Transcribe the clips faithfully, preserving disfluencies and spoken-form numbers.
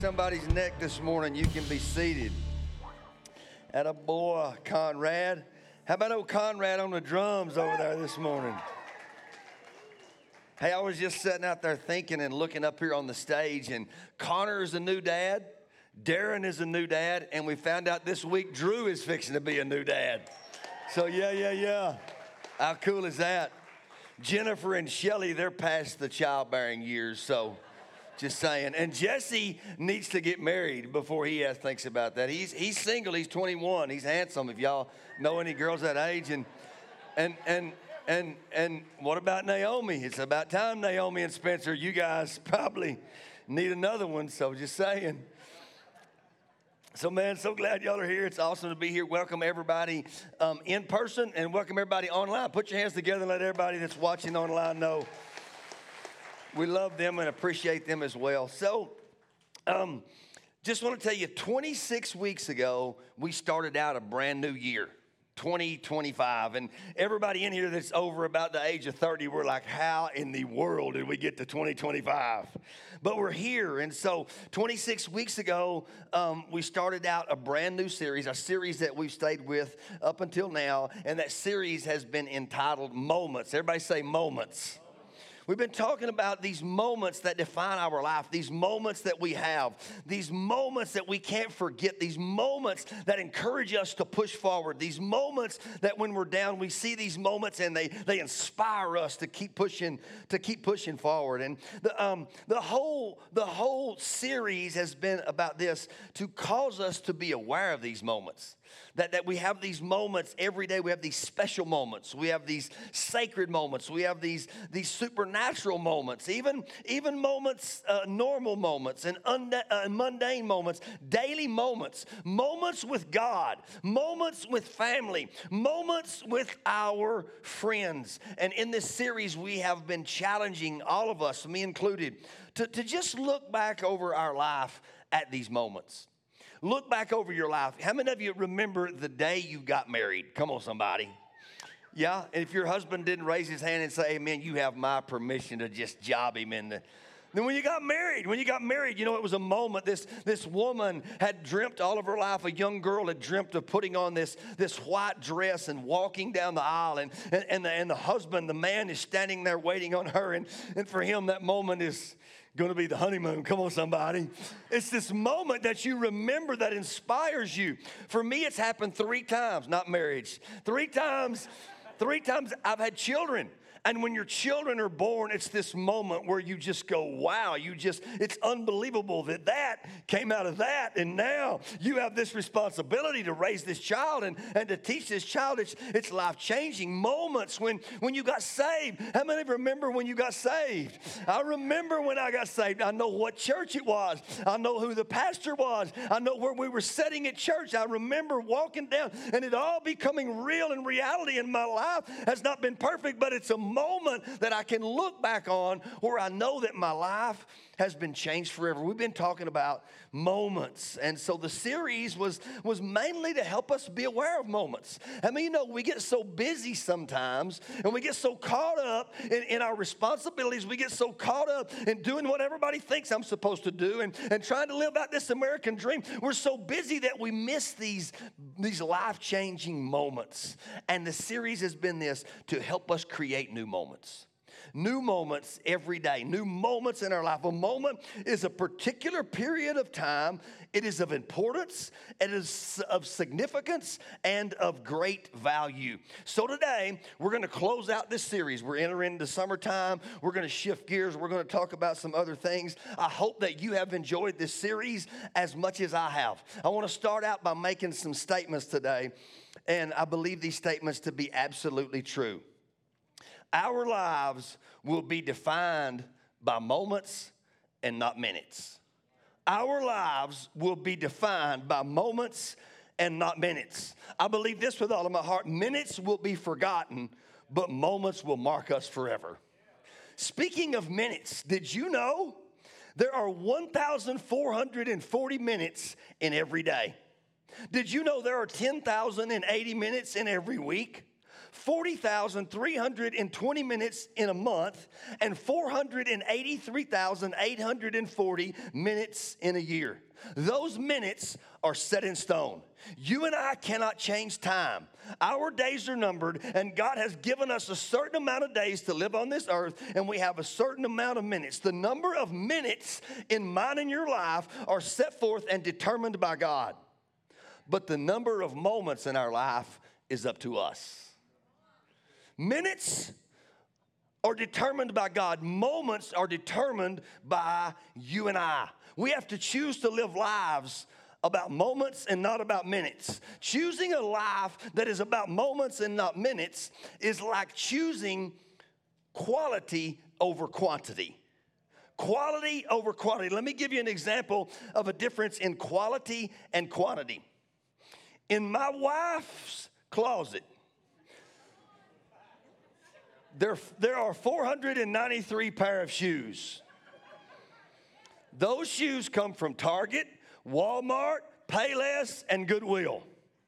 Somebody's neck this morning, you can be seated. At a boy, Conrad. How about old Conrad on the drums over there this morning? Hey, I was just sitting out there thinking and looking up here on the stage, and Connor is a new dad, Darren is a new dad, and we found out this week Drew is fixing to be a new dad. So yeah, yeah, yeah. How cool is that? Jennifer and Shelly, they're past the childbearing years, so just saying. And Jesse needs to get married before he has, thinks about that. He's he's single. He's twenty-one. He's handsome. If y'all know any girls that age, and and and and and what about Naomi? It's about time, Naomi and Spencer. You guys probably need another one. So just saying. So, man, so glad y'all are here. It's awesome to be here. Welcome everybody um, in person and welcome everybody online. Put your hands together and let everybody that's watching online know we love them and appreciate them as well. So, um, just want to tell you, twenty-six weeks ago, we started out a brand new year, twenty twenty-five. And everybody in here that's over about the age of thirty, we're like, how in the world did we get to twenty twenty-five? But we're here. And so twenty-six weeks ago, um, we started out a brand new series, a series that we've stayed with up until now. And that series has been entitled Moments. Everybody say Moments. We've been talking about these moments that define our life, these moments that we have, these moments that we can't forget, these moments that encourage us to push forward, these moments that when we're down, we see these moments and they, they inspire us to keep pushing, to keep pushing forward. And the, um, the, whole, the whole series has been about this, to cause us to be aware of these moments. That, that we have these moments every day. We have these special moments. We have these sacred moments. We have these, these supernatural moments, even, even moments, uh, normal moments and unde- uh, mundane moments, daily moments, moments with God, moments with family, moments with our friends. And in this series, we have been challenging all of us, me included, to, to just look back over our life at these moments. Look back over your life. How many of you remember the day you got married? Come on, somebody. Yeah, and if your husband didn't raise his hand and say, amen, you have my permission to just job him in the... Then when you got married, when you got married, you know, it was a moment. This, this woman had dreamt all of her life, a young girl had dreamt of putting on this, this white dress and walking down the aisle. And, and, and, the, and the husband, the man, is standing there waiting on her. And, and for him, that moment is going to be the honeymoon. Come on, somebody. It's this moment that you remember that inspires you. For me, it's happened three times, not marriage. Three times, three times I've had children. And when your children are born, it's this moment where you just go, wow, you just, it's unbelievable that that came out of that. And now you have this responsibility to raise this child and, and to teach this child. It's, it's life-changing moments when, when you got saved. How many remember when you got saved? I remember when I got saved. I know what church it was. I know who the pastor was. I know where we were sitting at church. I remember walking down and it all becoming real and reality in my life. Has not been perfect, but it's a moment that I can look back on where I know that my life has been changed forever. We've been talking about moments. And so the series was, was mainly to help us be aware of moments. I mean, you know, we get so busy sometimes and we get so caught up in, in our responsibilities. We get so caught up in doing what everybody thinks I'm supposed to do and, and trying to live out this American dream. We're so busy that we miss these, these life-changing moments. And the series has been this to help us create new moments. New moments every day, new moments in our life. A moment is a particular period of time. It is of importance, it is of significance, and of great value. So today, we're going to close out this series. We're entering the summertime. We're going to shift gears. We're going to talk about some other things. I hope that you have enjoyed this series as much as I have. I want to start out by making some statements today, and I believe these statements to be absolutely true. Our lives will be defined by moments and not minutes. Our lives will be defined by moments and not minutes. I believe this with all of my heart. Minutes will be forgotten, but moments will mark us forever. Speaking of minutes, did you know there are one thousand four hundred forty minutes in every day? Did you know there are ten thousand eighty minutes in every week? forty thousand three hundred twenty minutes in a month and four hundred eighty-three thousand eight hundred forty minutes in a year. Those minutes are set in stone. You and I cannot change time. Our days are numbered, and God has given us a certain amount of days to live on this earth, and we have a certain amount of minutes. The number of minutes in mine and your life are set forth and determined by God. But the number of moments in our life is up to us. Minutes are determined by God. Moments are determined by you and I. We have to choose to live lives about moments and not about minutes. Choosing a life that is about moments and not minutes is like choosing quality over quantity. Quality over quantity. Let me give you an example of a difference in quality and quantity. In my wife's closet, there, there are four hundred ninety-three pair of shoes. Those shoes come from Target, Walmart, Payless, and Goodwill.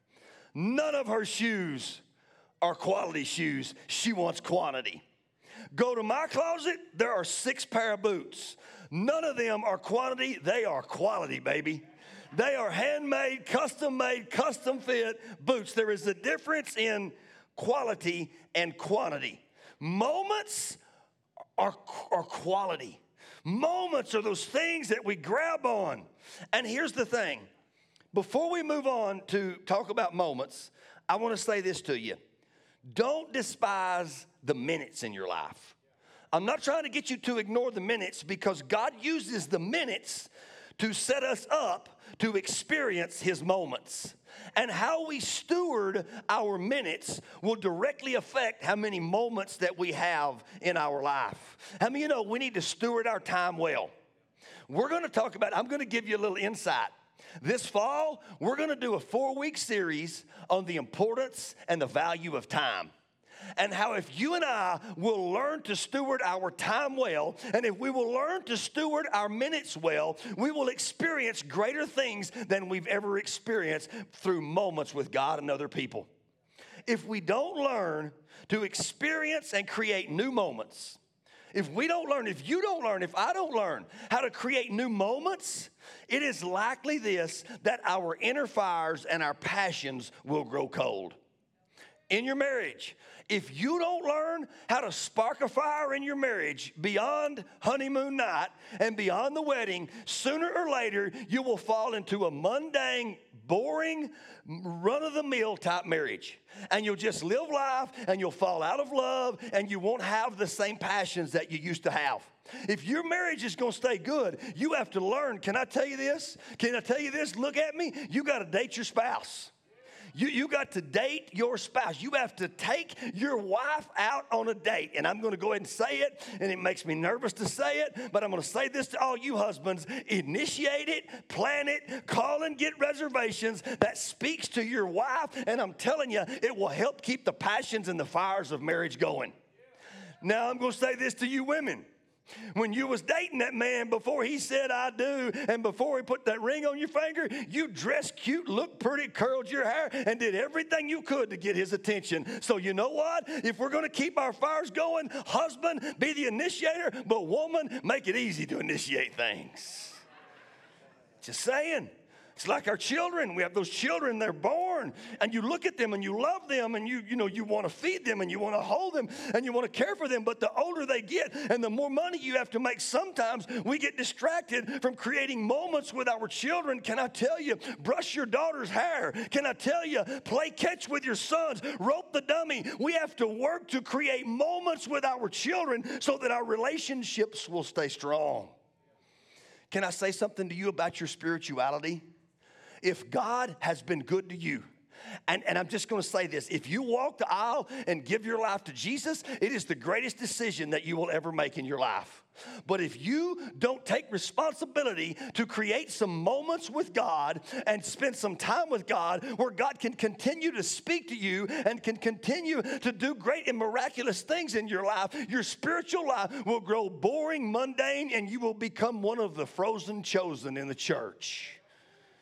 None of her shoes are quality shoes. She wants quantity. Go to my closet, there are six pair of boots. None of them are quantity. They are quality, baby. They are handmade, custom-made, custom-fit boots. There is a difference in quality and quantity. Moments are, are quality. Moments are those things that we grab on. And here's the thing. Before we move on to talk about moments, I want to say this to you. Don't despise the minutes in your life. I'm not trying to get you to ignore the minutes, because God uses the minutes to set us up to experience his moments. And how we steward our minutes will directly affect how many moments that we have in our life. How many of you know we need to steward our time well? We're going to talk about, I'm going to give you a little insight. This fall, we're going to do a four-week series on the importance and the value of time. And how if you and I will learn to steward our time well, and if we will learn to steward our minutes well, we will experience greater things than we've ever experienced through moments with God and other people. If we don't learn to experience and create new moments, if we don't learn, if you don't learn, if I don't learn how to create new moments, it is likely this, that our inner fires and our passions will grow cold. In your marriage, if you don't learn how to spark a fire in your marriage beyond honeymoon night and beyond the wedding, sooner or later you will fall into a mundane, boring, run-of-the-mill type marriage. And you'll just live life and you'll fall out of love and you won't have the same passions that you used to have. If your marriage is going to stay good, you have to learn. Can I tell you this? Can I tell you this? Look at me. You got to date your spouse. You, you got to date your spouse. You have to take your wife out on a date. And I'm going to go ahead and say it, and it makes me nervous to say it, but I'm going to say this to all you husbands. Initiate it, plan it, call and get reservations that speaks to your wife, and I'm telling you, it will help keep the passions and the fires of marriage going. Now, I'm going to say this to you women. When you was dating that man, before he said I do, and before he put that ring on your finger, you dressed cute, looked pretty, curled your hair, and did everything you could to get his attention. So you know what? If we're going to keep our fires going, husband, be the initiator, but woman, make it easy to initiate things. Just saying. It's like our children. We have those children, they're born, and you look at them and you love them, and you, you know, you want to feed them and you want to hold them and you want to care for them. But the older they get and the more money you have to make, sometimes we get distracted from creating moments with our children. Can I tell you, brush your daughter's hair? Can I tell you, play catch with your sons, rope the dummy? We have to work to create moments with our children so that our relationships will stay strong. Can I say something to you about your spirituality? If God has been good to you, and, and I'm just going to say this, if you walk the aisle and give your life to Jesus, it is the greatest decision that you will ever make in your life. But if you don't take responsibility to create some moments with God and spend some time with God where God can continue to speak to you and can continue to do great and miraculous things in your life, your spiritual life will grow boring, mundane, and you will become one of the frozen chosen in the church.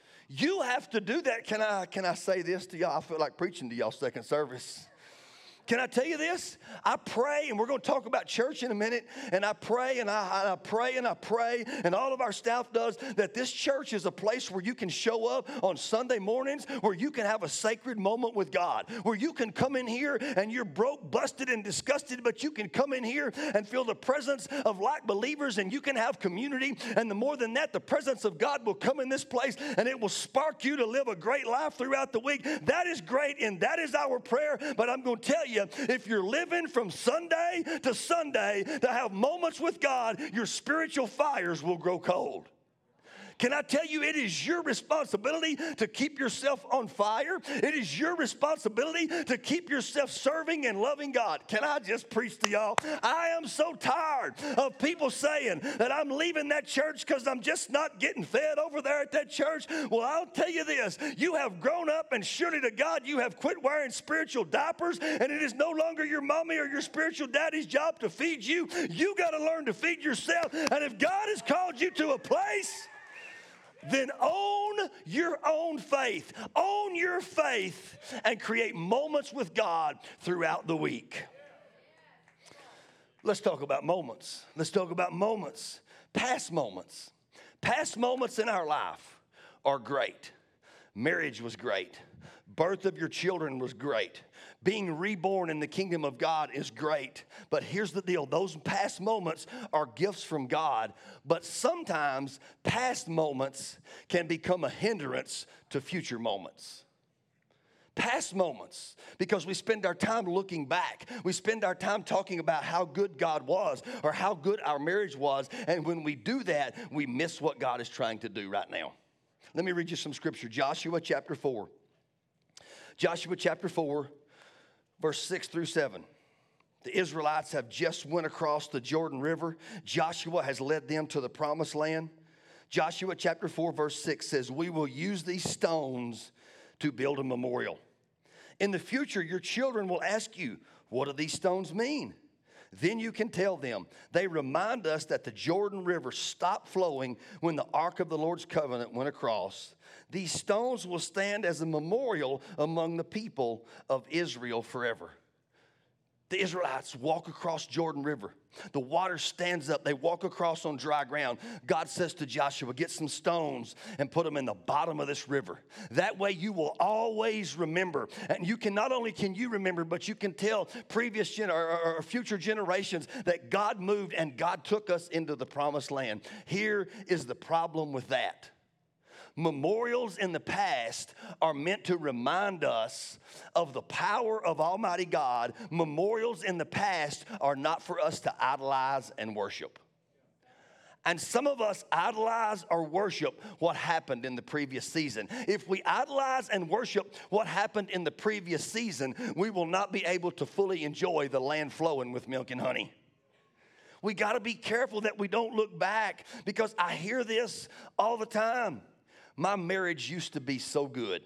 You have to do that. Can I, can I say this to y'all? I feel like preaching to y'all second service. Can I tell you this? I pray, and we're going to talk about church in a minute, and I pray, and I, and I pray, and I pray, and all of our staff does, that this church is a place where you can show up on Sunday mornings, where you can have a sacred moment with God, where you can come in here, and you're broke, busted, and disgusted, but you can come in here and feel the presence of like believers, and you can have community, and the more than that, the presence of God will come in this place, and it will spark you to live a great life throughout the week. That is great, and that is our prayer, but I'm going to tell you, if you're living from Sunday to Sunday to have moments with God, your spiritual fires will grow cold. Can I tell you, it is your responsibility to keep yourself on fire. It is your responsibility to keep yourself serving and loving God. Can I just preach to y'all? I am so tired of people saying that I'm leaving that church because I'm just not getting fed over there at that church. Well, I'll tell you this. You have grown up, and surely to God, you have quit wearing spiritual diapers, and it is no longer your mommy or your spiritual daddy's job to feed you. You got to learn to feed yourself. And if God has called you to a place, then own your own faith. Own your faith and create moments with God throughout the week. Let's talk about moments. Let's talk about moments. Past moments. Past moments in our life are great. Marriage was great. Birth of your children was great. Being reborn in the kingdom of God is great. But here's the deal. Those past moments are gifts from God. But sometimes past moments can become a hindrance to future moments. Past moments, because we spend our time looking back. We spend our time talking about how good God was or how good our marriage was. And when we do that, we miss what God is trying to do right now. Let me read you some scripture. Joshua chapter four. Joshua chapter four. Verse six through seven. The Israelites have just went across the Jordan River. Joshua has led them to the promised land. Joshua chapter four verse six says, we will use these stones to build a memorial. In the future, your children will ask you, what do these stones mean? Then you can tell them, they remind us that the Jordan River stopped flowing when the Ark of the Lord's covenant went across. These stones will stand as a memorial among the people of Israel forever. The Israelites walk across Jordan River. The water stands up. They walk across on dry ground. God says to Joshua, get some stones and put them in the bottom of this river. That way you will always remember. And you can, not only can you remember, but you can tell previous gen- or, or, or future generations that God moved and God took us into the promised land. Here is the problem with that. Memorials in the past are meant to remind us of the power of Almighty God. Memorials in the past are not for us to idolize and worship. And some of us idolize or worship what happened in the previous season. If we idolize and worship what happened in the previous season, we will not be able to fully enjoy the land flowing with milk and honey. We got to be careful that we don't look back, because I hear this all the time. My marriage used to be so good.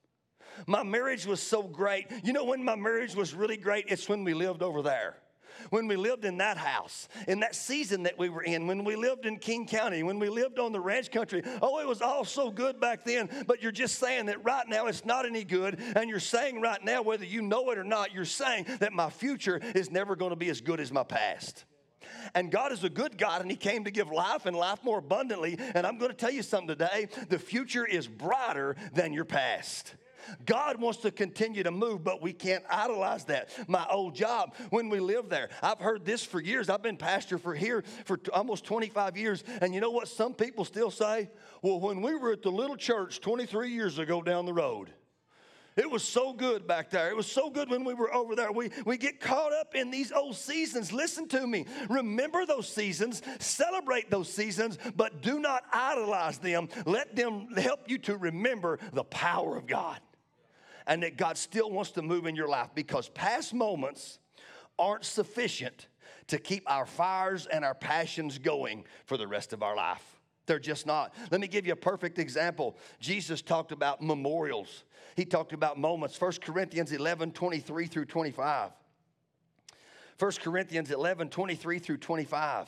My marriage was so great. You know when my marriage was really great? It's when we lived over there. When we lived in that house, in that season that we were in, when we lived in King County, when we lived on the ranch country. Oh, it was all so good back then. But you're just saying that right now it's not any good. And you're saying right now, whether you know it or not, you're saying that my future is never going to be as good as my past. And God is a good God, and He came to give life and life more abundantly. And I'm going to tell you something today. The future is brighter than your past. God wants to continue to move, but we can't idolize that. My old job, when we lived there, I've heard this for years. I've been pastor for here for almost twenty-five years. And you know what some people still say? Well, when we were at the little church twenty-three years ago down the road, it was so good back there. It was so good when we were over there. We, we get caught up in these old seasons. Listen to me. Remember those seasons. Celebrate those seasons, but do not idolize them. Let them help you to remember the power of God, and that God still wants to move in your life, because past moments aren't sufficient to keep our fires and our passions going for the rest of our life. They're just not. Let me give you a perfect example. Jesus talked about memorials. He talked about moments. First Corinthians eleven, twenty-three through twenty-five. First Corinthians eleven, twenty-three through twenty-five.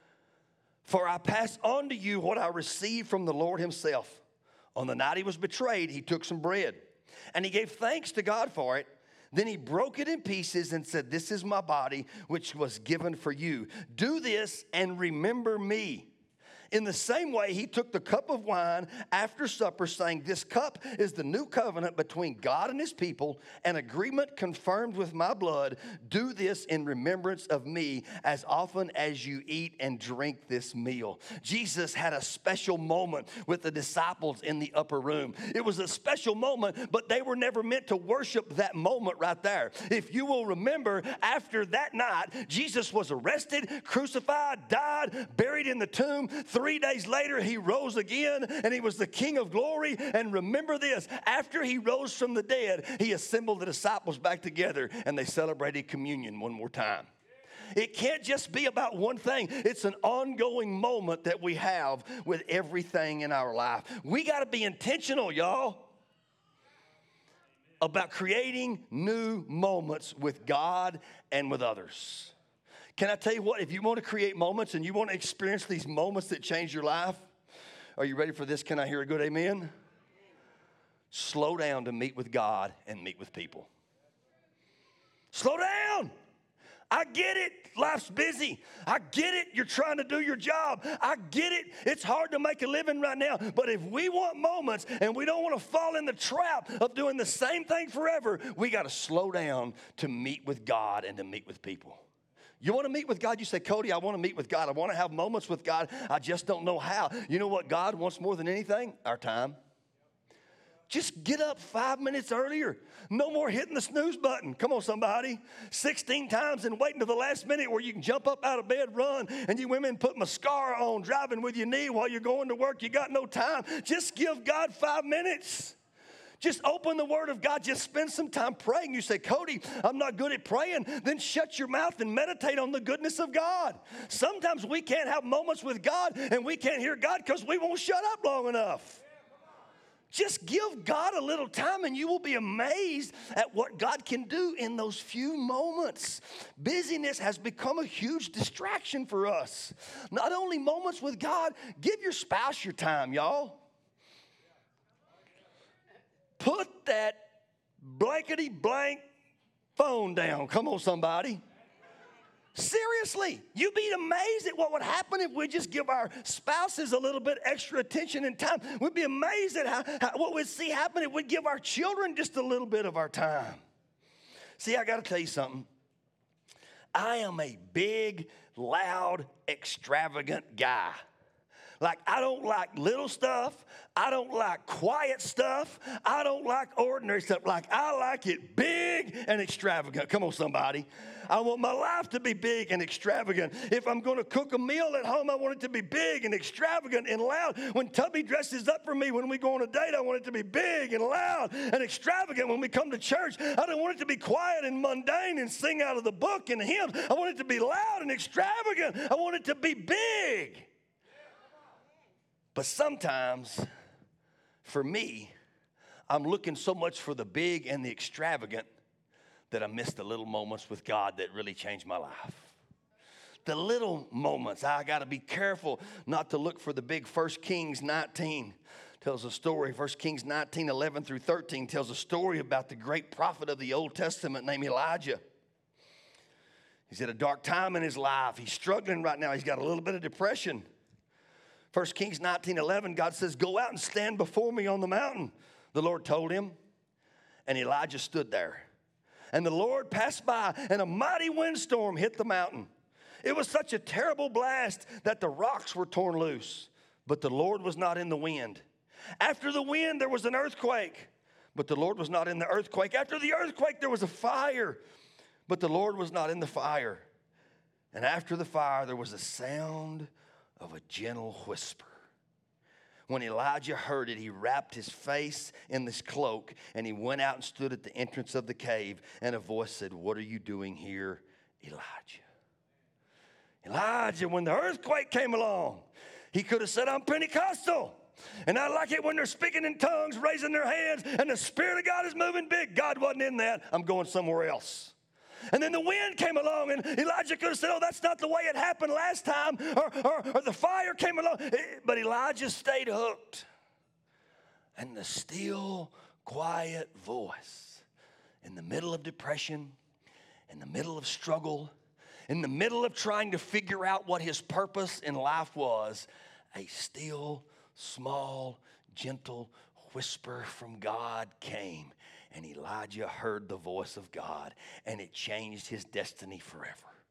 For I pass on to you what I received from the Lord Himself. On the night He was betrayed, He took some bread, and He gave thanks to God for it. Then he broke it in pieces and said, "This is my body, which was given for you. Do this and remember me." In the same way, he took the cup of wine after supper, saying, "This cup is the new covenant between God and his people, an agreement confirmed with my blood. Do this in remembrance of me as often as you eat and drink this meal." Jesus had a special moment with the disciples in the upper room. It was a special moment, but they were never meant to worship that moment right there. If you will remember, after that night, Jesus was arrested, crucified, died, buried in the tomb. Three days later, he rose again, and he was the King of glory. And remember this, after he rose from the dead, he assembled the disciples back together, and they celebrated communion one more time. It can't just be about one thing. It's an ongoing moment that we have with everything in our life. We got to be intentional, y'all, about creating new moments with God and with others. Can I tell you what? If you want to create moments and you want to experience these moments that change your life, are you ready for this? Can I hear a good amen? Slow down to meet with God and meet with people. Slow down. I get it. Life's busy. I get it. You're trying to do your job. I get it. It's hard to make a living right now. But if we want moments and we don't want to fall in the trap of doing the same thing forever, we got to slow down to meet with God and to meet with people. You want to meet with God? You say, "Cody, I want to meet with God. I want to have moments with God. I just don't know how." You know what God wants more than anything? Our time. Just get up five minutes earlier. No more hitting the snooze button. Come on, somebody. sixteen times and waiting to the last minute where you can jump up out of bed, run, and you women put mascara on, driving with your knee while you're going to work. You got no time. Just give God five minutes. Just open the Word of God. Just spend some time praying. You say, "Cody, I'm not good at praying." Then shut your mouth and meditate on the goodness of God. Sometimes we can't have moments with God and we can't hear God because we won't shut up long enough. Just give God a little time and you will be amazed at what God can do in those few moments. Busyness has become a huge distraction for us. Not only moments with God, give your spouse your time, y'all. Put that blankety blank phone down. Come on, somebody. Seriously, you'd be amazed at what would happen if we just give our spouses a little bit extra attention and time. We'd be amazed at how, how, what we'd see happen if we'd give our children just a little bit of our time. See, I got to tell you something. I am a big, loud, extravagant guy. Like, I don't like little stuff. I don't like quiet stuff. I don't like ordinary stuff. Like, I like it big and extravagant. Come on, somebody. I want my life to be big and extravagant. If I'm going to cook a meal at home, I want it to be big and extravagant and loud. When Tubby dresses up for me when we go on a date, I want it to be big and loud and extravagant. When we come to church, I don't want it to be quiet and mundane and sing out of the book and hymns. I want it to be loud and extravagant. I want it to be big. But sometimes, for me, I'm looking so much for the big and the extravagant that I miss the little moments with God that really changed my life. The little moments, I got to be careful not to look for the big. First Kings nineteen tells a story. First Kings nineteen, eleven through thirteen tells a story about the great prophet of the Old Testament named Elijah. He's at a dark time in his life. He's struggling right now. He's got a little bit of depression. First Kings nineteen eleven, God says, "Go out and stand before me on the mountain," the Lord told him. And Elijah stood there. And the Lord passed by, and a mighty windstorm hit the mountain. It was such a terrible blast that the rocks were torn loose. But the Lord was not in the wind. After the wind, there was an earthquake. But the Lord was not in the earthquake. After the earthquake, there was a fire. But the Lord was not in the fire. And after the fire, there was a sound of a gentle whisper. When Elijah heard it, he wrapped his face in this cloak, and he went out and stood at the entrance of the cave. And a voice said, "What are you doing here, Elijah?" Elijah, when the earthquake came along, he could have said, "I'm Pentecostal. And I like it when they're speaking in tongues, raising their hands, and the Spirit of God is moving big." God wasn't in that. I'm going somewhere else. And then the wind came along, and Elijah could have said, "Oh, that's not the way it happened last time," or, or, or the fire came along. But Elijah stayed hooked. And the still, quiet voice in the middle of depression, in the middle of struggle, in the middle of trying to figure out what his purpose in life was, a still, small, gentle whisper from God came, and Elijah heard the voice of God, and it changed his destiny forever.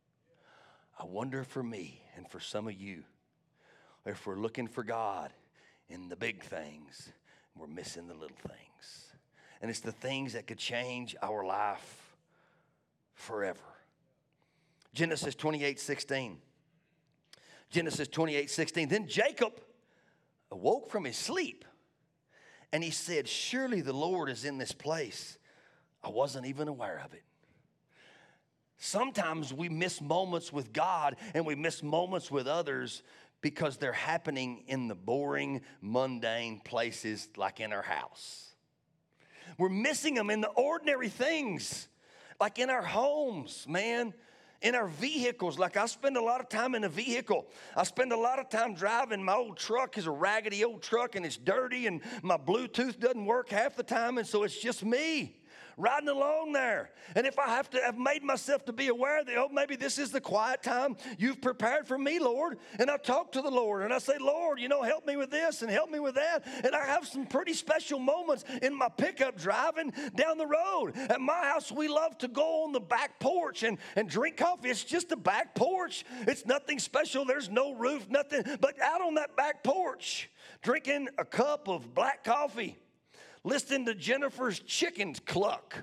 I wonder for me and for some of you, if we're looking for God in the big things, we're missing the little things. And it's the things that could change our life forever. Genesis twenty-eight sixteen. Genesis twenty-eight sixteen. Then Jacob awoke from his sleep, and he said, surely the Lord is in this place. I wasn't even aware of it. Sometimes we miss moments with God and we miss moments with others because they're happening in the boring, mundane places like in our house. We're missing them in the ordinary things, like in our homes, man. In our vehicles, like I spend a lot of time in a vehicle. I spend a lot of time driving. My old truck is a raggedy old truck, and it's dirty, and my Bluetooth doesn't work half the time, and so it's just me riding along there. And if I have to have made myself to be aware that, oh, maybe this is the quiet time you've prepared for me, Lord. And I talk to the Lord, and I say, Lord, you know, help me with this and help me with that. And I have some pretty special moments in my pickup driving down the road. At my house, we love to go on the back porch and, and drink coffee. It's just a back porch. It's nothing special. There's no roof, nothing. But out on that back porch, drinking a cup of black coffee, listening to Jennifer's chickens cluck,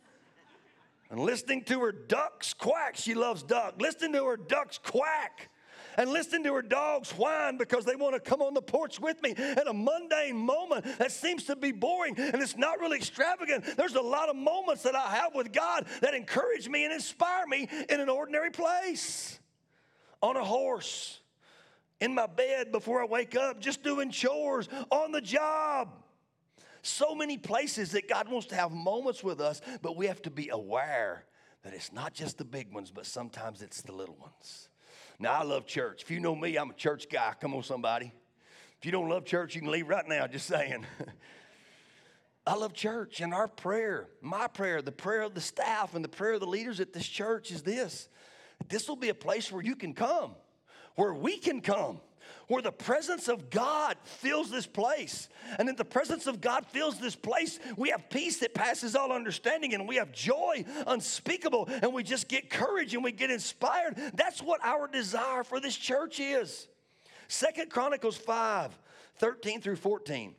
and listening to her ducks quack. She loves duck. Listening to her ducks quack, and listening to her dogs whine because they want to come on the porch with me at a mundane moment that seems to be boring and it's not really extravagant. There's a lot of moments that I have with God that encourage me and inspire me in an ordinary place. On a horse, in my bed before I wake up, just doing chores, on the job. So many places that God wants to have moments with us, but we have to be aware that it's not just the big ones, but sometimes it's the little ones. Now, I love church. If you know me, I'm a church guy. Come on, somebody. If you don't love church, you can leave right now, just saying. I love church, and our prayer, my prayer, the prayer of the staff, and the prayer of the leaders at this church is this. This will be a place where you can come, where we can come, where the presence of God fills this place. And in the presence of God fills this place, we have peace that passes all understanding, and we have joy unspeakable, and we just get courage and we get inspired. That's what our desire for this church is. Second Chronicles five, thirteen through fourteen.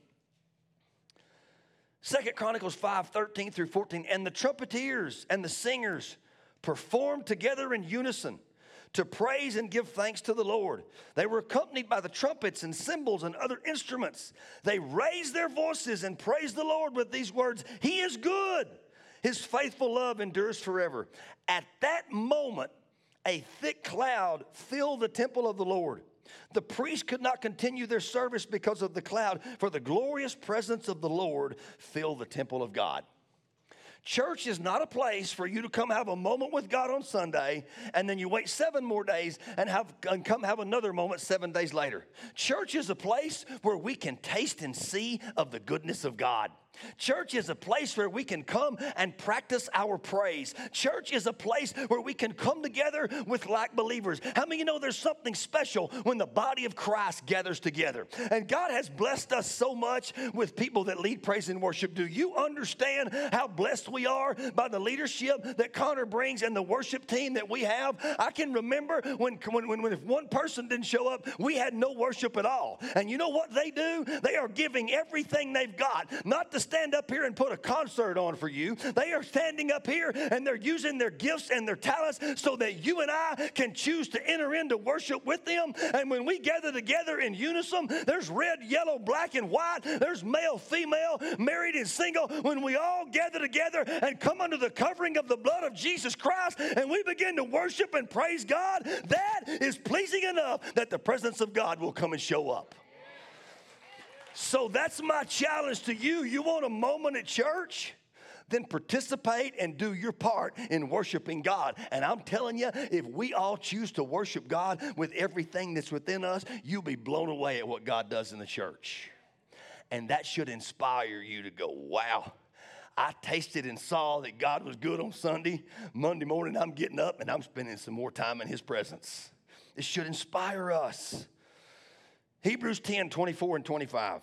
Second Chronicles five, thirteen through fourteen. And the trumpeters and the singers performed together in unison to praise and give thanks to the Lord. They were accompanied by the trumpets and cymbals and other instruments. They raised their voices and praised the Lord with these words, He is good. His faithful love endures forever. At that moment, a thick cloud filled the temple of the Lord. The priests could not continue their service because of the cloud, for the glorious presence of the Lord filled the temple of God. Church is not a place for you to come have a moment with God on Sunday and then you wait seven more days and have and come have another moment seven days later. Church is a place where we can taste and see of the goodness of God. Church is a place where we can come and practice our praise. Church is a place where we can come together with like believers. How many of you know there's something special when the body of Christ gathers together? And God has blessed us so much with people that lead praise and worship. Do you understand how blessed we are by the leadership that Connor brings and the worship team that we have? I can remember when, when, when, when if one person didn't show up, we had no worship at all. And you know what they do? They are giving everything they've got, not to stand up here and put a concert on for you. They are standing up here and they're using their gifts and their talents so that you and I can choose to enter into worship with them. And when we gather together in unison, there's red, yellow, black, and white. There's male, female, married and single. When we all gather together and come under the covering of the blood of Jesus Christ and we begin to worship and praise God, that is pleasing enough that the presence of God will come and show up. So that's my challenge to you. You want a moment at church? Then participate and do your part in worshiping God. And I'm telling you, if we all choose to worship God with everything that's within us, you'll be blown away at what God does in the church. And that should inspire you to go, wow, I tasted and saw that God was good on Sunday. Monday morning, I'm getting up and I'm spending some more time in his presence. It should inspire us. Hebrews ten, twenty-four and twenty-five.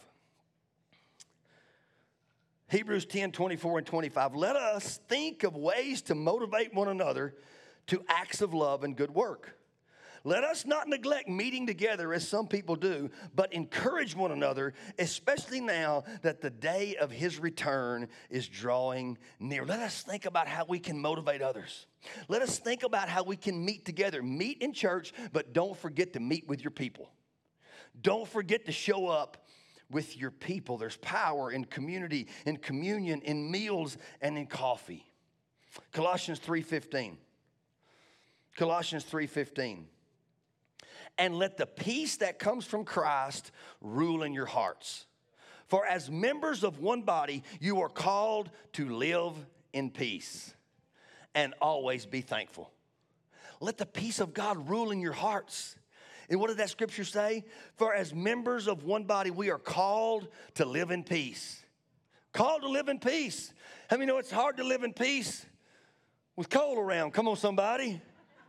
Hebrews ten, twenty-four and twenty-five. Let us think of ways to motivate one another to acts of love and good work. Let us not neglect meeting together as some people do, but encourage one another, especially now that the day of his return is drawing near. Let us think about how we can motivate others. Let us think about how we can meet together. Meet in church, but don't forget to meet with your people. Don't forget to show up with your people. There's power in community, in communion, in meals, and in coffee. Colossians three fifteen. Colossians three fifteen. And let the peace that comes from Christ rule in your hearts. For as members of one body, you are called to live in peace and always be thankful. Let the peace of God rule in your hearts. And what did that scripture say? For as members of one body, we are called to live in peace. Called to live in peace. How many know it's hard to live in peace with coal around? Come on, somebody.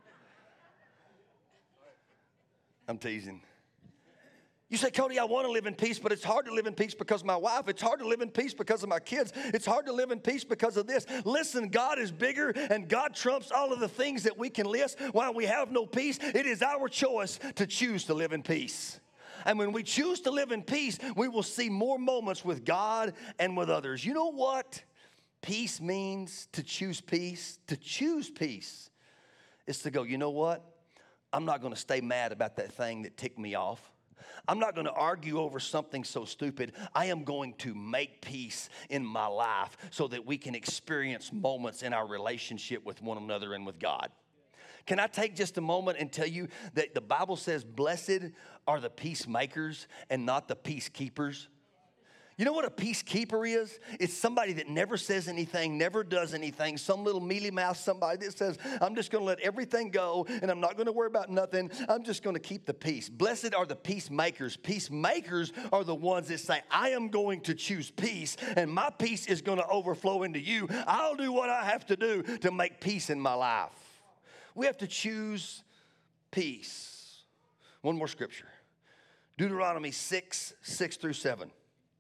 I'm teasing. You say, Cody, I want to live in peace, but it's hard to live in peace because of my wife. It's hard to live in peace because of my kids. It's hard to live in peace because of this. Listen, God is bigger and God trumps all of the things that we can list. While we have no peace, it is our choice to choose to live in peace. And when we choose to live in peace, we will see more moments with God and with others. You know what peace means? To choose peace. To choose peace is to go, you know what? I'm not going to stay mad about that thing that ticked me off. I'm not going to argue over something so stupid. I am going to make peace in my life so that we can experience moments in our relationship with one another and with God. Can I take just a moment and tell you that the Bible says, blessed are the peacemakers and not the peacekeepers? You know what a peacekeeper is? It's somebody that never says anything, never does anything, some little mealy mouth somebody that says, I'm just going to let everything go and I'm not going to worry about nothing. I'm just going to keep the peace. Blessed are the peacemakers. Peacemakers are the ones that say, I am going to choose peace and my peace is going to overflow into you. I'll do what I have to do to make peace in my life. We have to choose peace. One more scripture. Deuteronomy six, six through seven.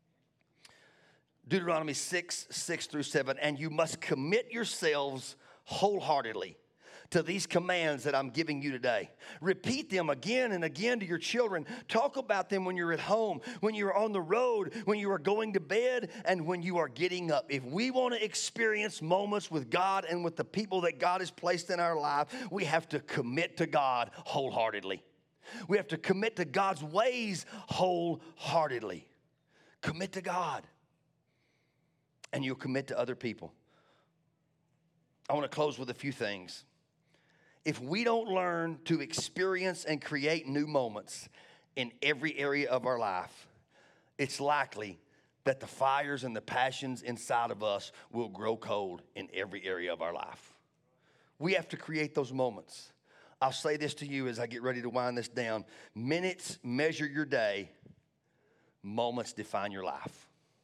Deuteronomy six, six through seven. And you must commit yourselves wholeheartedly to these commands that I'm giving you today. Repeat them again and again to your children. Talk about them when you're at home, when you're on the road, when you are going to bed, and when you are getting up. If we want to experience moments with God and with the people that God has placed in our life, we have to commit to God wholeheartedly. We have to commit to God's ways wholeheartedly. Commit to God. And you'll commit to other people. I want to close with a few things. If we don't learn to experience and create new moments in every area of our life, it's likely that the fires and the passions inside of us will grow cold in every area of our life. We have to create those moments. I'll say this to you as I get ready to wind this down. Minutes measure your day. Moments define your life.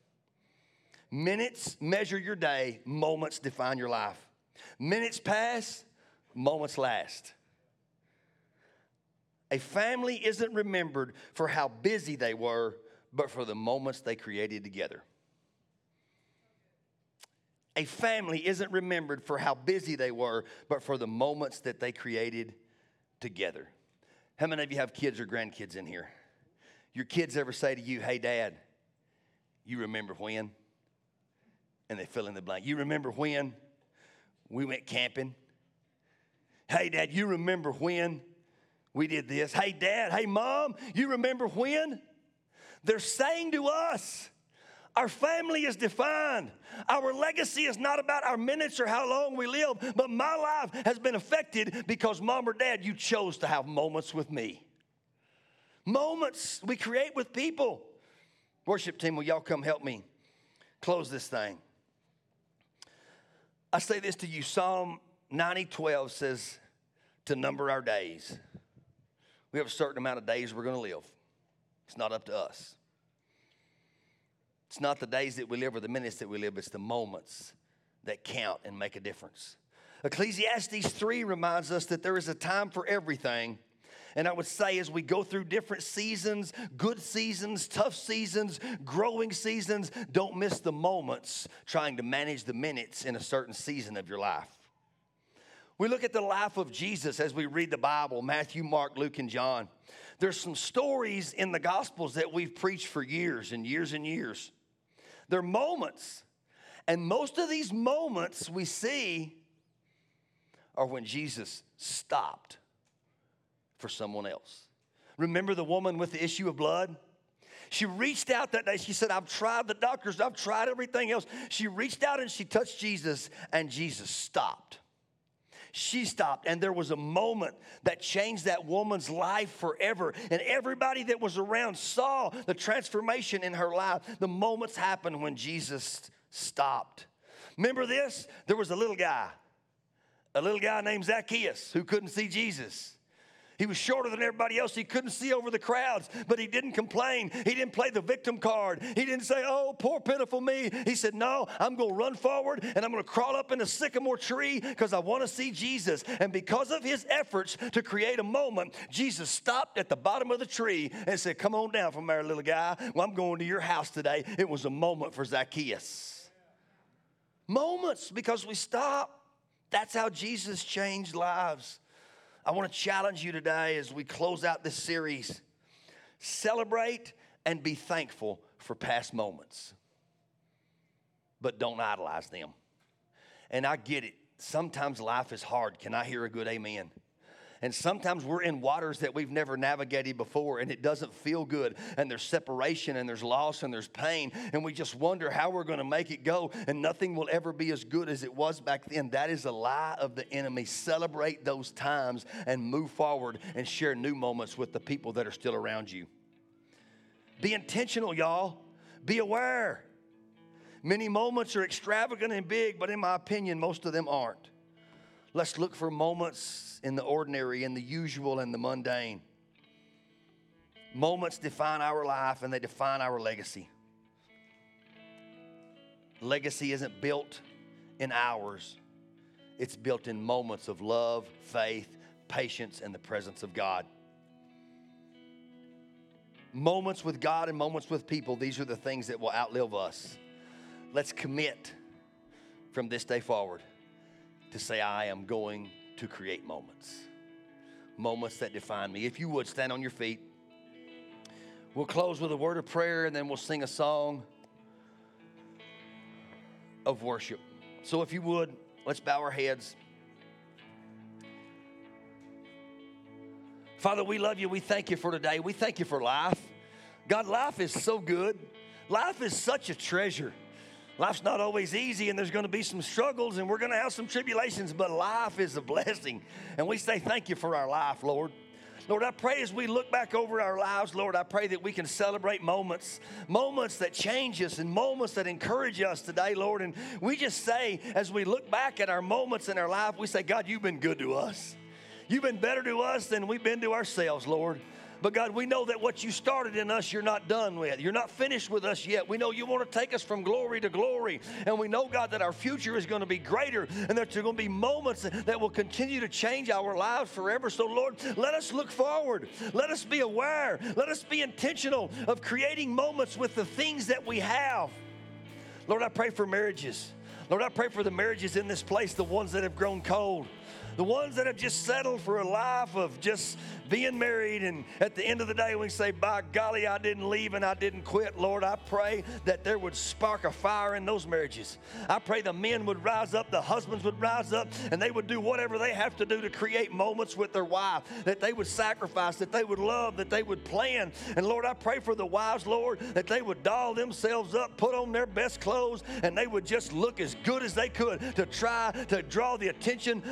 Minutes measure your day. Moments define your life. Minutes pass. Moments last. A family isn't remembered for how busy they were, but for the moments they created together. A family isn't remembered for how busy they were, but for the moments that they created together. How many of you have kids or grandkids in here? Your kids ever say to you, hey, Dad, you remember when? And they fill in the blank. You remember when we went camping? Hey, Dad, you remember when we did this? Hey, Dad, hey, Mom, you remember when? They're saying to us, our family is defined. Our legacy is not about our minutes or how long we live, but my life has been affected because Mom or Dad, you chose to have moments with me. Moments we create with people. Worship team, will y'all come help me close this thing? I say this to you, Psalm ninety twelve says to number our days. We have a certain amount of days we're going to live. It's not up to us. It's not the days that we live or the minutes that we live. It's the moments that count and make a difference. Ecclesiastes three reminds us that there is a time for everything. And I would say as we go through different seasons, good seasons, tough seasons, growing seasons, don't miss the moments trying to manage the minutes in a certain season of your life. We look at the life of Jesus as we read the Bible, Matthew, Mark, Luke, and John. There's some stories in the Gospels that we've preached for years and years and years. They're moments. And most of these moments we see are when Jesus stopped for someone else. Remember the woman with the issue of blood? She reached out that day. She said, I've tried the doctors. I've tried everything else. She reached out and she touched Jesus, and Jesus stopped. She stopped, and there was a moment that changed that woman's life forever. And everybody that was around saw the transformation in her life. The moments happened when Jesus stopped. Remember this? There was a little guy, a little guy named Zacchaeus who couldn't see Jesus. He was shorter than everybody else. He couldn't see over the crowds, but he didn't complain. He didn't play the victim card. He didn't say, oh, poor pitiful me. He said, no, I'm going to run forward and I'm going to crawl up in a sycamore tree because I want to see Jesus. And because of his efforts to create a moment, Jesus stopped at the bottom of the tree and said, come on down from there, little guy. Well, I'm going to your house today. It was a moment for Zacchaeus. Moments, because we stop. That's how Jesus changed lives. I want to challenge you today as we close out this series. Celebrate and be thankful for past moments, but don't idolize them. And I get it. Sometimes life is hard. Can I hear a good amen? And sometimes we're in waters that we've never navigated before, and it doesn't feel good. And there's separation, and there's loss, and there's pain. And we just wonder how we're going to make it go, and nothing will ever be as good as it was back then. That is a lie of the enemy. Celebrate those times and move forward and share new moments with the people that are still around you. Be intentional, y'all. Be aware. Many moments are extravagant and big, but in my opinion, most of them aren't. Let's look for moments in the ordinary, in the usual, and the mundane. Moments define our life, and they define our legacy. Legacy isn't built in hours. It's built in moments of love, faith, patience, and the presence of God. Moments with God and moments with people, these are the things that will outlive us. Let's commit from this day forward to say, I am going to create moments. Moments that define me. If you would, stand on your feet. We'll close with a word of prayer, and then we'll sing a song of worship. So if you would, let's bow our heads. Father, we love you. We thank you for today. We thank you for life. God, life is so good. Life is such a treasure. Life's not always easy, and there's going to be some struggles, and we're going to have some tribulations, but life is a blessing. And we say thank you for our life, Lord. Lord, I pray as we look back over our lives, Lord, I pray that we can celebrate moments, moments that change us and moments that encourage us today, Lord. And we just say, as we look back at our moments in our life, we say, God, you've been good to us. You've been better to us than we've been to ourselves, Lord. But God, we know that what you started in us, you're not done with. You're not finished with us yet. We know you want to take us from glory to glory. And we know, God, that our future is going to be greater and that there are going to be moments that will continue to change our lives forever. So, Lord, let us look forward. Let us be aware. Let us be intentional of creating moments with the things that we have. Lord, I pray for marriages. Lord, I pray for the marriages in this place, the ones that have grown cold. The ones that have just settled for a life of just being married, and at the end of the day we say, by golly, I didn't leave and I didn't quit. Lord, I pray that there would spark a fire in those marriages. I pray the men would rise up, the husbands would rise up, and they would do whatever they have to do to create moments with their wife, that they would sacrifice, that they would love, that they would plan. And Lord, I pray for the wives, Lord, that they would doll themselves up, put on their best clothes, and they would just look as good as they could to try to draw the attention of their husbands.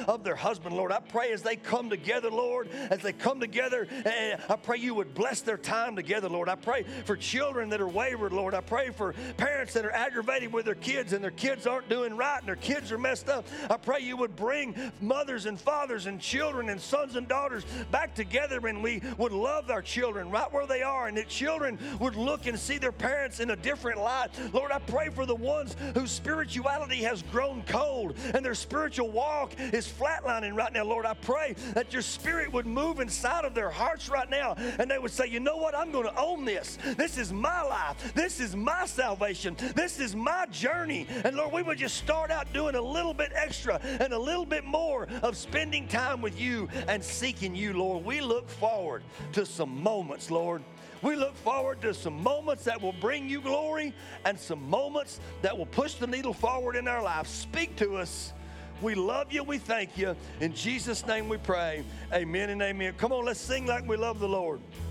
husband, Lord. I pray as they come together, Lord, as they come together, and I pray you would bless their time together, Lord. I pray for children that are wayward, Lord. I pray for parents that are aggravated with their kids and their kids aren't doing right and their kids are messed up. I pray you would bring mothers and fathers and children and sons and daughters back together, and we would love our children right where they are, and that children would look and see their parents in a different light. Lord, I pray for the ones whose spirituality has grown cold and their spiritual walk is flatlining right now. Lord, I pray that your spirit would move inside of their hearts right now, and they would say, you know what, I'm going to own this. This is my life. This is my salvation. This is my journey. And Lord, we would just start out doing a little bit extra and a little bit more of spending time with you and seeking you, Lord. We look forward to some moments, Lord. We look forward to some moments that will bring you glory and some moments that will push the needle forward in our lives. Speak to us. We love you. We thank you. In Jesus' name we pray. Amen and amen. Come on, let's sing like we love the Lord.